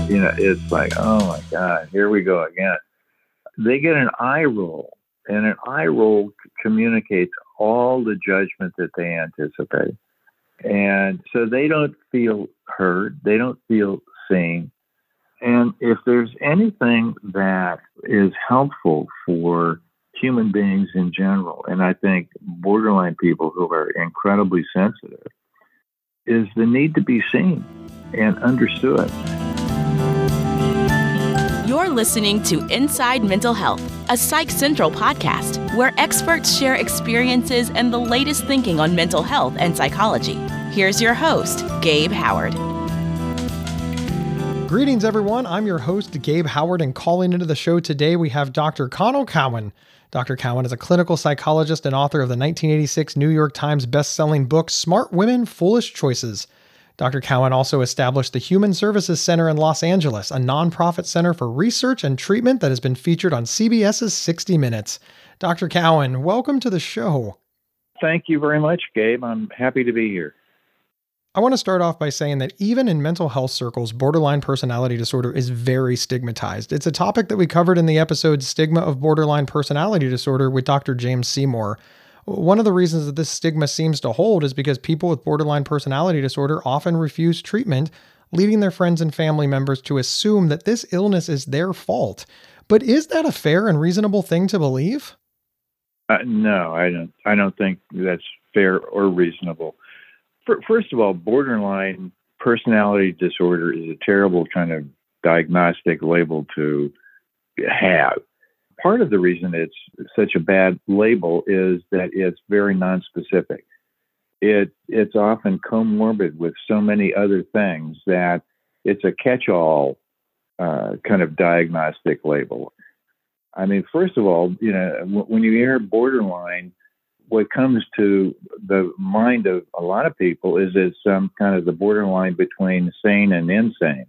it's like, oh my God, here we go again. They get an eye roll, and an eye roll communicates all the judgment that they anticipate. And so they don't feel heard, they don't feel seen. And if there's anything that is helpful for human beings in general, and I think borderline people who are incredibly sensitive, is the need to be seen and understood. You're listening to Inside Mental Health, a Psych Central podcast where experts share experiences and the latest thinking on mental health and psychology. Here's your host, Gabe Howard. Greetings, everyone. I'm your host, Gabe Howard, and calling into the show today, we have Dr. Conal Cowan. Dr. Cowan is a clinical psychologist and author of the 1986 New York Times best-selling book, Smart Women, Foolish Choices. Dr. Cowan also established the Human Services Center in Los Angeles, a nonprofit center for research and treatment that has been featured on CBS's 60 Minutes. Dr. Cowan, welcome to the show. Thank you very much, Gabe. I'm happy to be here. I want to start off by saying that even in mental health circles, borderline personality disorder is very stigmatized. It's a topic that we covered in the episode Stigma of Borderline Personality Disorder with Dr. James Seymour. One of the reasons that this stigma seems to hold is because people with borderline personality disorder often refuse treatment, leading their friends and family members to assume that this illness is their fault. But is that a fair and reasonable thing to believe? No, I don't think that's fair or reasonable. First of all, borderline personality disorder is a terrible kind of diagnostic label to have. Part of the reason it's such a bad label is that it's very nonspecific. It's often comorbid with so many other things that it's a catch-all kind of diagnostic label. I mean, first of all, when you hear borderline, what comes to the mind of a lot of people is it's some kind of the borderline between sane and insane.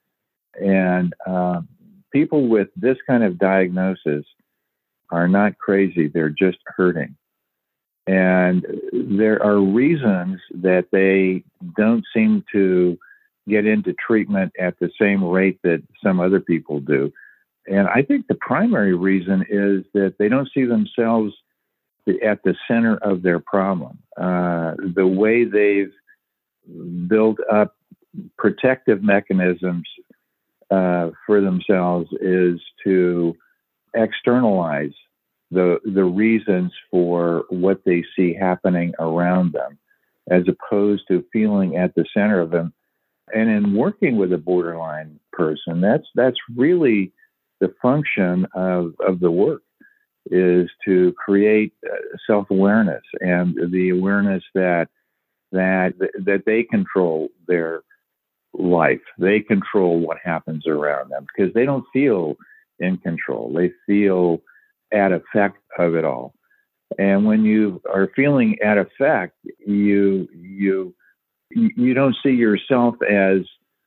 And people with this kind of diagnosis are not crazy. They're just hurting. And there are reasons that they don't seem to get into treatment at the same rate that some other people do. And I think the primary reason is that they don't see themselves at the center of their problem. The way they've built up protective mechanisms for themselves is to externalize the reasons for what they see happening around them, as opposed to feeling at the center of them. And in working with a borderline person, that's really the function of the work, is to create self-awareness and the awareness that they control their life. They control what happens around them because they don't feel in control. They feel at effect of it all. And when you are feeling at effect, you don't see yourself as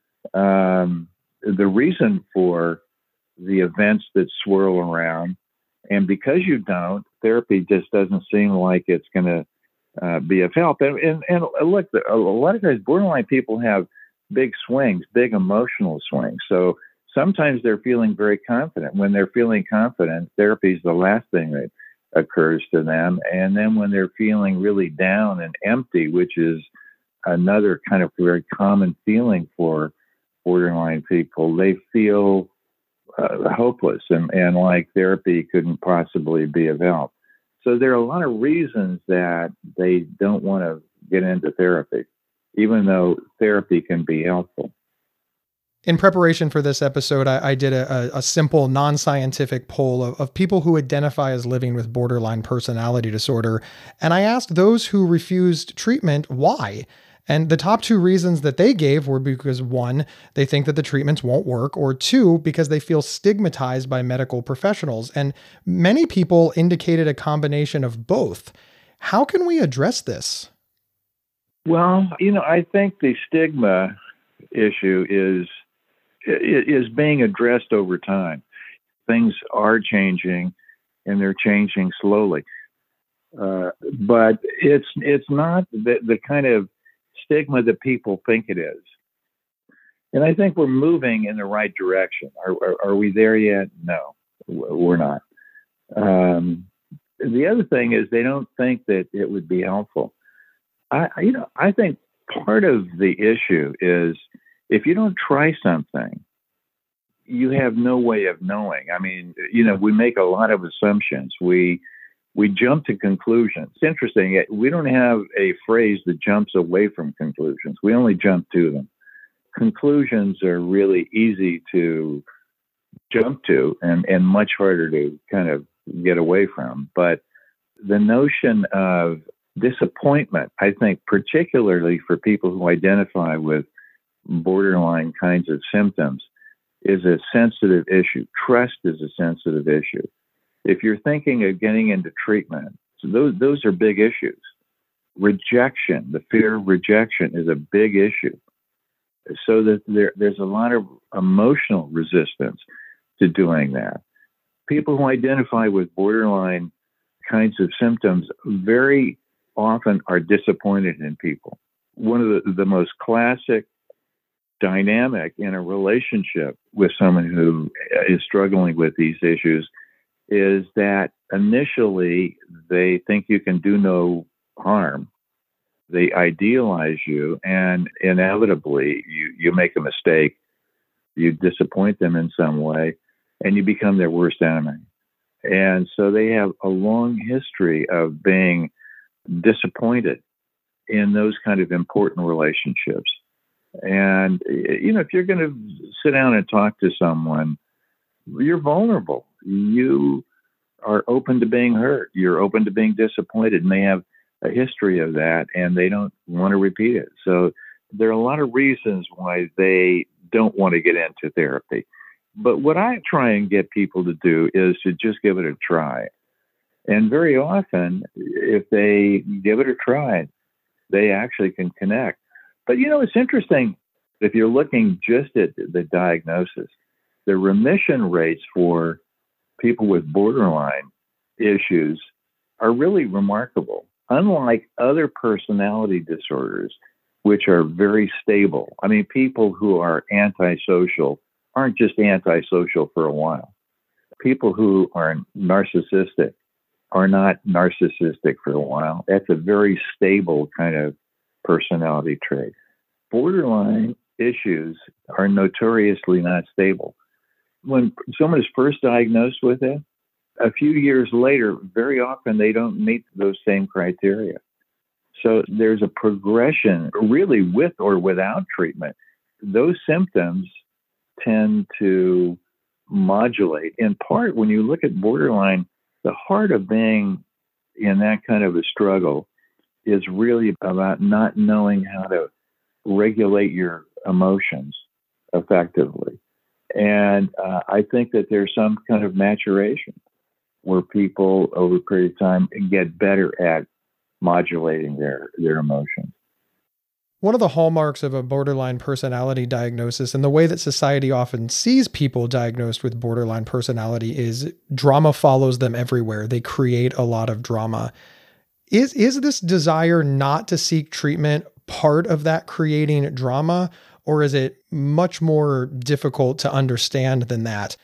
the reason for the events that swirl around. And because you don't, therapy just doesn't seem like it's going to be of help. And look, a lot of times borderline people have big swings, big emotional swings. So sometimes they're feeling very confident. When they're feeling confident, therapy is the last thing that occurs to them. And then when they're feeling really down and empty, which is another kind of very common feeling for borderline people, they feel hopeless and like therapy couldn't possibly be of help. So there are a lot of reasons that they don't want to get into therapy, even though therapy can be helpful. In preparation for this episode, I did a simple non-scientific poll of people who identify as living with borderline personality disorder. And I asked those who refused treatment why. And the top two reasons that they gave were because, one, they think that the treatments won't work, or two, because they feel stigmatized by medical professionals. And many people indicated a combination of both. How can we address this? Well, I think the stigma issue is being addressed over time. Things are changing, and they're changing slowly. But it's not the kind of stigma that people think it is. And I think we're moving in the right direction. Are we there yet? No, we're not. The other thing is they don't think that it would be helpful. I think part of the issue is if you don't try something, you have no way of knowing. I mean, we make a lot of assumptions. We jump to conclusions. It's interesting. We don't have a phrase that jumps away from conclusions. We only jump to them. Conclusions are really easy to jump to and much harder to kind of get away from. But the notion of disappointment, I think, particularly for people who identify with borderline kinds of symptoms, is a sensitive issue. Trust is a sensitive issue. If you're thinking of getting into treatment, so those are big issues. Rejection, the fear of rejection is a big issue. So that there's a lot of emotional resistance to doing that. People who identify with borderline kinds of symptoms very often are disappointed in people. One of the most classic dynamic in a relationship with someone who is struggling with these issues is that initially they think you can do no harm. They idealize you, and inevitably you make a mistake, you disappoint them in some way, and you become their worst enemy. And so they have a long history of being disappointed in those kind of important relationships. And, if you're going to sit down and talk to someone, you're vulnerable. You are open to being hurt. You're open to being disappointed, and they have a history of that, and they don't want to repeat it. So there are a lot of reasons why they don't want to get into therapy. But what I try and get people to do is to just give it a try. And very often, if they give it a try, they actually can connect. But, it's interesting, if you're looking just at the diagnosis, the remission rates for people with borderline issues are really remarkable. Unlike other personality disorders, which are very stable. I mean, people who are antisocial aren't just antisocial for a while. People who are narcissistic are not narcissistic for a while. That's a very stable kind of personality trait. Borderline issues are notoriously not stable. When someone is first diagnosed with it, a few years later, very often they don't meet those same criteria. So there's a progression, really with or without treatment. Those symptoms tend to modulate. In part, when you look at borderline, the heart of being in that kind of a struggle is really about not knowing how to regulate your emotions effectively. And I think that there's some kind of maturation where people over a period of time get better at modulating their emotions. One of the hallmarks of a borderline personality diagnosis and the way that society often sees people diagnosed with borderline personality is drama follows them everywhere. They create a lot of drama. Is this desire not to seek treatment part of that creating drama, or is it much more difficult to understand than that?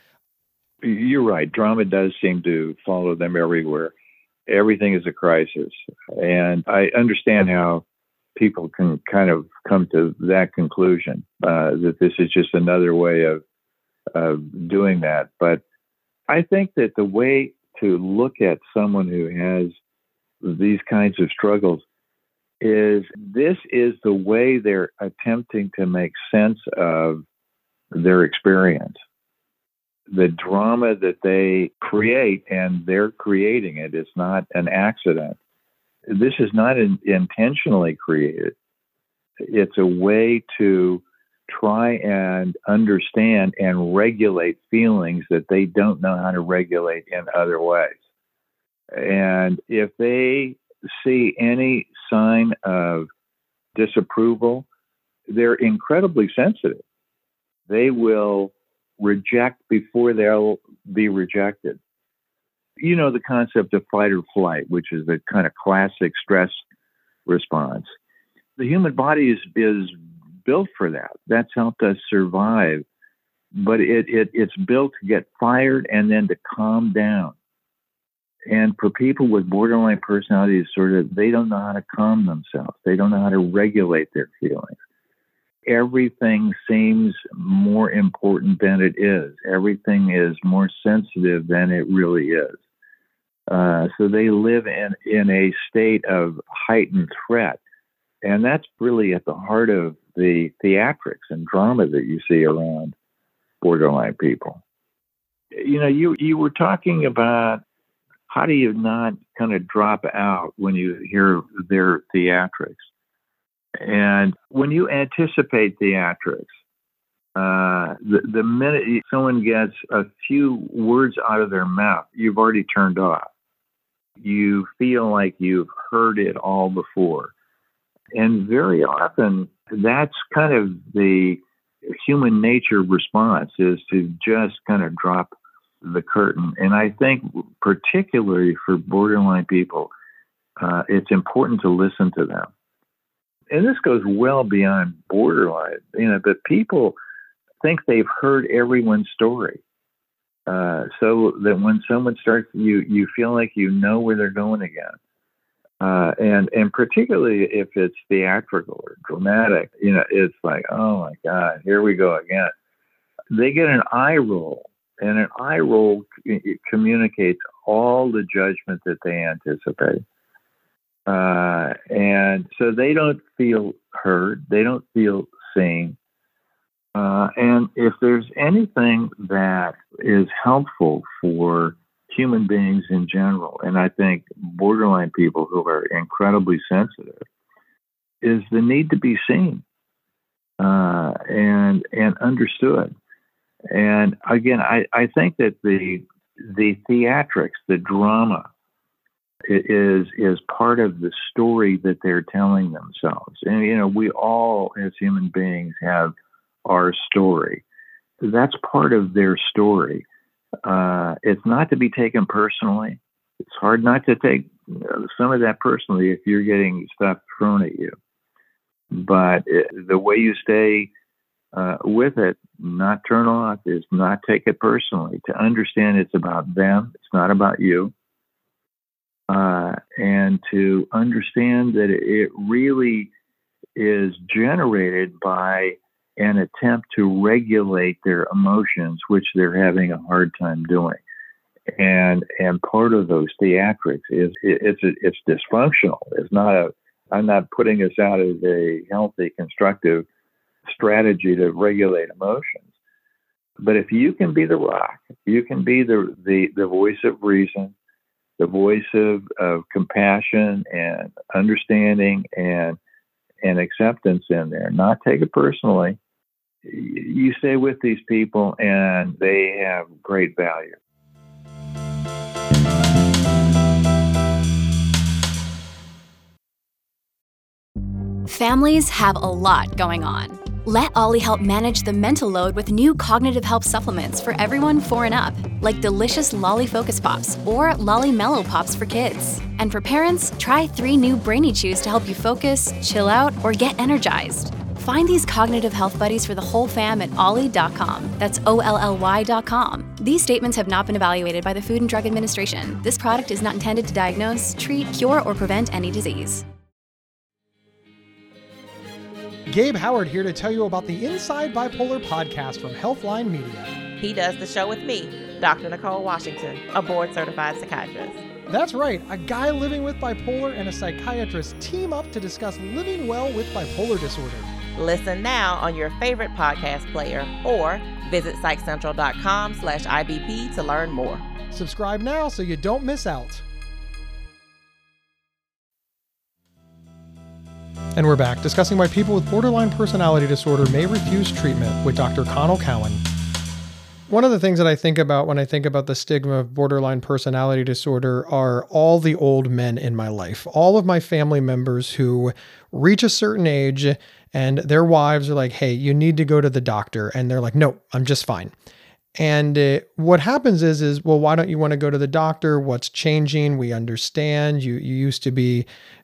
You're right. Drama does seem to follow them everywhere. Everything is a crisis. And I understand how people can kind of come to that conclusion, that this is just another way of doing that. But I think that the way to look at someone who has these kinds of struggles is this is the way they're attempting to make sense of their experience. The drama that they create, and they're creating it. It's not an accident. This is not intentionally created. It's a way to try and understand and regulate feelings that they don't know how to regulate in other ways. And if they see any sign of disapproval, they're incredibly sensitive. They will reject before they'll be rejected. You know the concept of fight or flight, which is the kind of classic stress response. The human body is built for that. That's helped us survive. But it's built to get fired and then to calm down. And for people with borderline personality disorder, they don't know how to calm themselves. They don't know how to regulate their feelings. Everything seems more important than it is. Everything is more sensitive than it really is. So they live in a state of heightened threat. And that's really at the heart of the theatrics and drama that you see around borderline people. You were talking about how do you not kind of drop out when you hear their theatrics. And when you anticipate theatrics, the minute someone gets a few words out of their mouth, you've already turned off. You feel like you've heard it all before. And very often, that's kind of the human nature response, is to just kind of drop the curtain. And I think particularly for borderline people, it's important to listen to them. And this goes well beyond borderline, but people think they've heard everyone's story. So that when someone starts, you feel like you know where they're going again. And particularly if it's theatrical or dramatic, it's like, oh my God, here we go again. They get an eye roll, and an eye roll communicates all the judgment that they anticipate. And so they don't feel heard. They don't feel seen. And if there's anything that is helpful for human beings in general, and I think borderline people who are incredibly sensitive, is the need to be seen and understood. And again, I think that the theatrics, the drama, is part of the story that they're telling themselves. And we all as human beings have our story. That's part of their story. It's not to be taken personally. It's hard not to take some of that personally if you're getting stuff thrown at you. But the way you stay with it, not turn off, is not take it personally. To understand it's about them, it's not about you. And to understand that it really is generated by an attempt to regulate their emotions, which they're having a hard time doing. And part of those theatrics is it's dysfunctional. I'm not putting this out as a healthy, constructive strategy to regulate emotions. But if you can be the rock, if you can be the voice of reason, the voice of compassion and understanding and acceptance in there, not take it personally, you stay with these people and they have great value. Families have a lot going on. Let Ollie help manage the mental load with new cognitive help supplements for everyone 4 and up, like delicious Lolly Focus Pops or Lolly Mellow Pops for kids. And for parents, try 3 new Brainy Chews to help you focus, chill out, or get energized. Find these cognitive health buddies for the whole fam at ollie.com. That's OLLY.com. These statements have not been evaluated by the Food and Drug Administration. This product is not intended to diagnose, treat, cure, or prevent any disease. Gabe Howard here to tell you about the Inside Bipolar podcast from Healthline Media. He does the show with me, Dr. Nicole Washington, a board-certified psychiatrist. That's right. A guy living with bipolar and a psychiatrist team up to discuss living well with bipolar disorder. Listen now on your favorite podcast player or visit psychcentral.com/IBP to learn more. Subscribe now so you don't miss out. And we're back discussing why people with borderline personality disorder may refuse treatment with Dr. Connell Cowan. One of the things that I think about when I think about the stigma of borderline personality disorder are all the old men in my life, all of my family members who reach a certain age and their wives are like, hey, you need to go to the doctor. And they're like, no, I'm just fine. And what happens is, well, why don't you want to go to the doctor? What's changing? We understand you used to be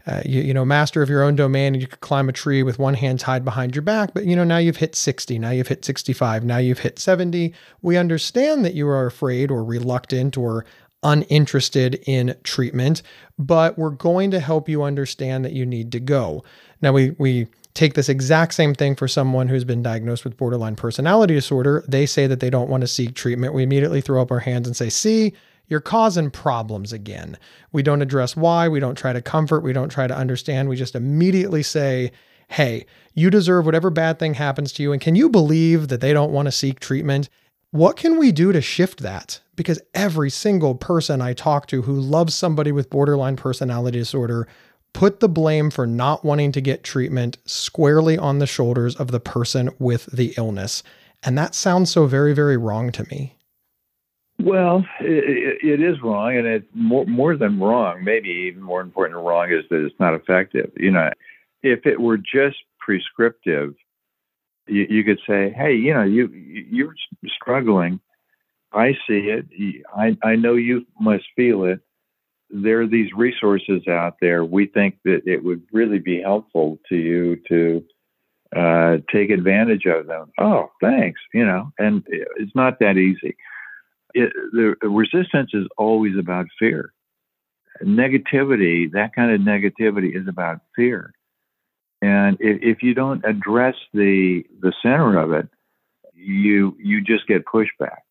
master of your own domain, and you could climb a tree with one hand tied behind your back. But, now you've hit 60, now you've hit 65, now you've hit 70. We understand that you are afraid or reluctant or uninterested in treatment, but we're going to help you understand that you need to go. Now, we take this exact same thing for someone who's been diagnosed with borderline personality disorder. They say that they don't want to seek treatment. We immediately throw up our hands and say, see, you're causing problems again. We don't address why. We don't try to comfort. We don't try to understand. We just immediately say, hey, you deserve whatever bad thing happens to you. And can you believe that they don't want to seek treatment? What can we do to shift that? Because every single person I talk to who loves somebody with borderline personality disorder put the blame for not wanting to get treatment squarely on the shoulders of the person with the illness. And that sounds so very, very wrong to me. Well, it is wrong, and it's more than wrong. Maybe even more important than wrong is that it's not effective. If it were just prescriptive, you could say, hey, you're struggling. I see it. I know you must feel it. There are these resources out there. We think that it would really be helpful to you to take advantage of them. Oh, thanks. And it's not that easy. The resistance is always about fear. Negativity, that kind of negativity is about fear. And if you don't address the center of it, you just get pushback.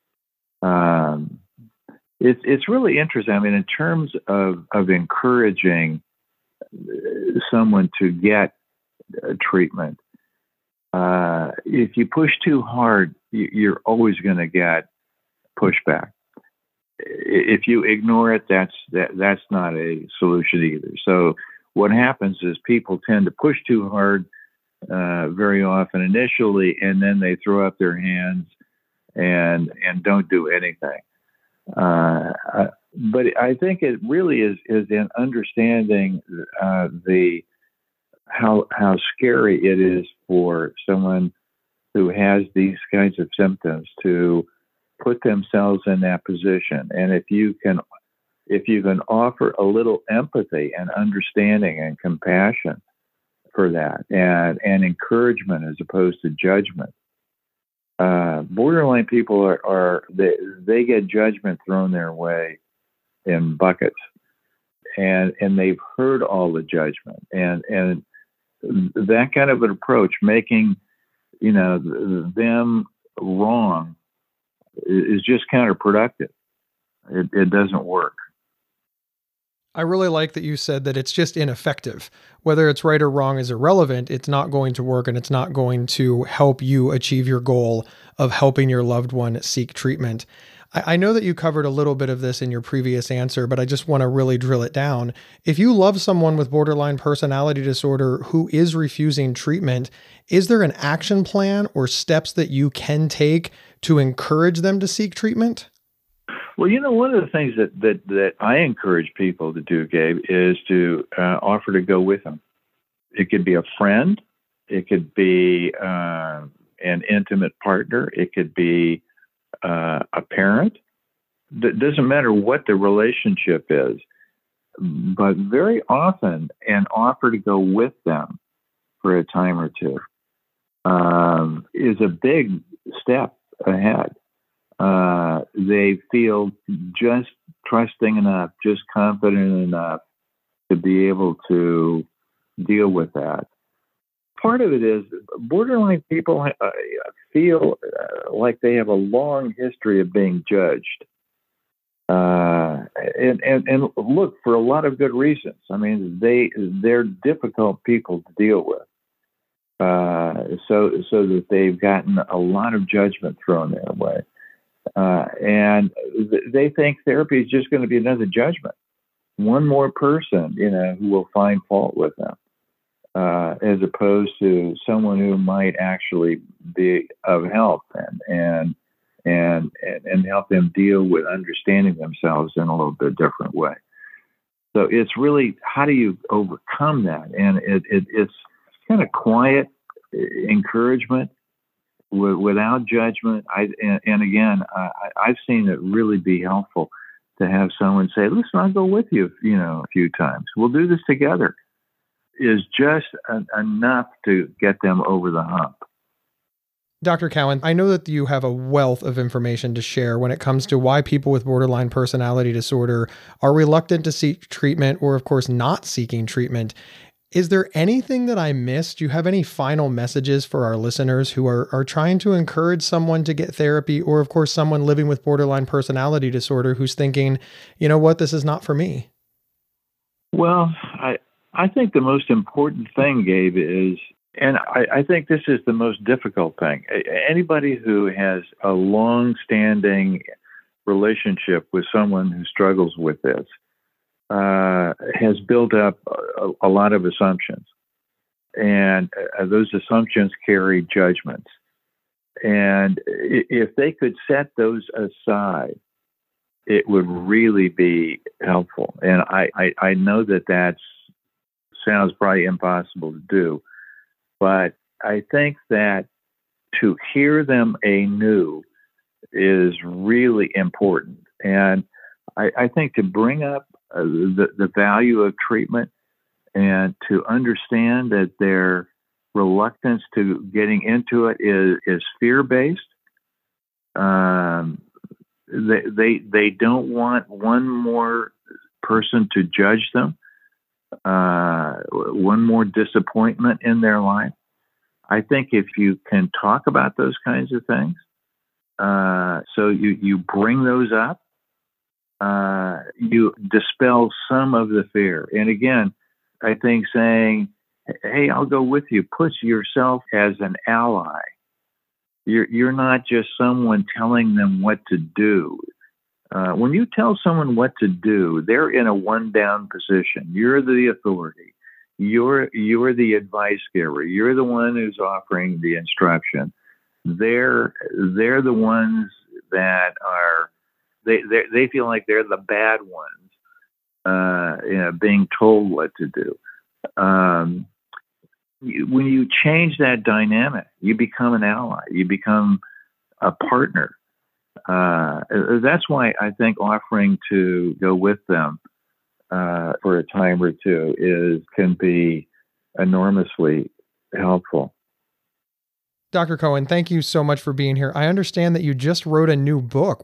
It's really interesting. I mean, in terms of encouraging someone to get treatment, if you push too hard, you're always going to get pushback. If you ignore it, that's not a solution either. So what happens is people tend to push too hard very often initially, and then they throw up their hands and don't do anything. But I think it really is in understanding how scary it is for someone who has these kinds of symptoms to put themselves in that position. And if you can offer a little empathy and understanding and compassion for that, and encouragement as opposed to judgment. Borderline people they get judgment thrown their way in buckets, and they've heard all the judgment, and that kind of an approach, making them wrong, is just counterproductive. It doesn't work. I really like that you said that it's just ineffective. Whether it's right or wrong is irrelevant. It's not going to work, and it's not going to help you achieve your goal of helping your loved one seek treatment. I know that you covered a little bit of this in your previous answer, but I just want to really drill it down. If you love someone with borderline personality disorder who is refusing treatment, is there an action plan or steps that you can take to encourage them to seek treatment? Well, one of the things that I encourage people to do, Gabe, is to offer to go with them. It could be a friend. It could be an intimate partner. It could be a parent. It doesn't matter what the relationship is, but very often an offer to go with them for a time or two is a big step ahead. They feel just trusting enough, just confident enough to be able to deal with that. Part of it is borderline people feel like they have a long history of being judged. And look, for a lot of good reasons. I mean, they're difficult people to deal with. So that they've gotten a lot of judgment thrown their way. And they think therapy is just going to be another judgment. One more person, who will find fault with them, as opposed to someone who might actually be of help and help them deal with understanding themselves in a little bit different way. So it's really, how do you overcome that? And it's kind of quiet encouragement without judgment. I've seen it really be helpful. to have someone say, listen, I'll go with you, a few times. We'll do this together, is just enough to get them over the hump. Dr. Cowan, I know that you have a wealth of information to share when it comes to why people with borderline personality disorder are reluctant to seek treatment or, of course, not seeking treatment. Is there anything that I missed? Do you have any final messages for our listeners who are trying to encourage someone to get therapy, or, of course, someone living with borderline personality disorder who's thinking, you know what, this is not for me? Well, I think the most important thing, Gabe, is, and I think this is the most difficult thing. Anybody who has a long-standing relationship with someone who struggles with this has built up a lot of assumptions. And those assumptions carry judgments. And if they could set those aside, it would really be helpful. And I know that sounds probably impossible to do. But I think that to hear them anew is really important. And I think to bring up the value of treatment and to understand that their reluctance to getting into it is fear-based. They don't want one more person to judge them. One more disappointment in their life. I think if you can talk about those kinds of things, so you bring those up, you dispel some of the fear. And again, I think saying, hey, I'll go with you, puts yourself as an ally. You're not just someone telling them what to do. When you tell someone what to do, they're in a one-down position. You're the authority. You're the advice giver. You're the one who's offering the instruction. They're the ones that are they feel like they're the bad ones, being told what to do. When you change that dynamic, you become an ally. You become a partner. That's why I think offering to go with them for a time or two can be enormously helpful. Dr. Cowan, thank you so much for being here. I understand that you just wrote a new book.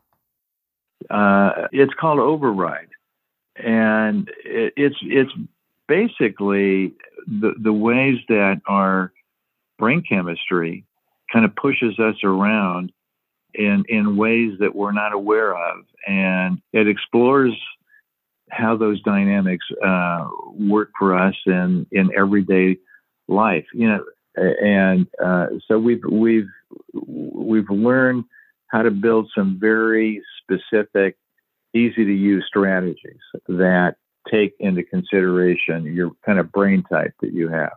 It's called Override, and it's basically the ways that our brain chemistry kind of pushes us around in ways that we're not aware of. And it explores how those dynamics work for us in everyday life. And so we've learned how to build some very specific, easy to use strategies that take into consideration your kind of brain type that you have.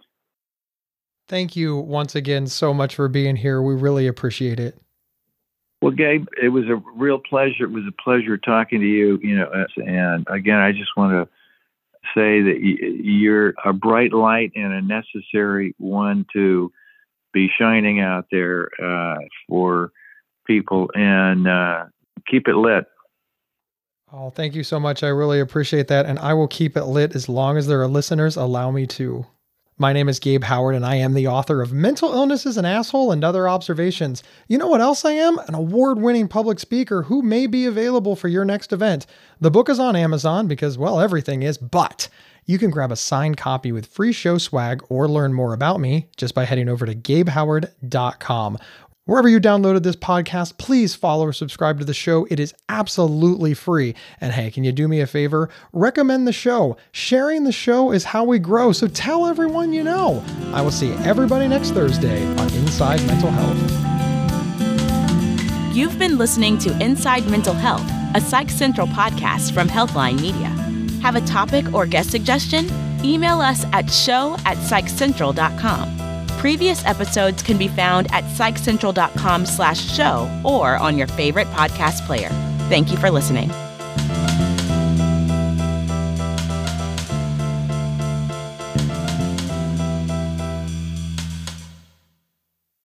Thank you once again so much for being here. We really appreciate it. Well, Gabe, it was a real pleasure. It was a pleasure talking to you. And again, I just want to say that you're a bright light and a necessary one to be shining out there for people, and keep it lit. Oh, thank you so much. I really appreciate that. And I will keep it lit as long as there are listeners allow me to. My name is Gabe Howard, and I am the author of Mental Illness is an Asshole and Other Observations. You know what else I am? An award-winning public speaker who may be available for your next event. The book is on Amazon because, well, everything is, but you can grab a signed copy with free show swag or learn more about me just by heading over to GabeHoward.com. Wherever you downloaded this podcast, please follow or subscribe to the show. It is absolutely free. And hey, can you do me a favor? Recommend the show. Sharing the show is how we grow, so tell everyone you know. I will see everybody next Thursday on Inside Mental Health. You've been listening to Inside Mental Health, a Psych Central podcast from Healthline Media. Have a topic or guest suggestion? Email us at show@psychcentral.com. Previous episodes can be found at psychcentral.com/show or on your favorite podcast player. Thank you for listening.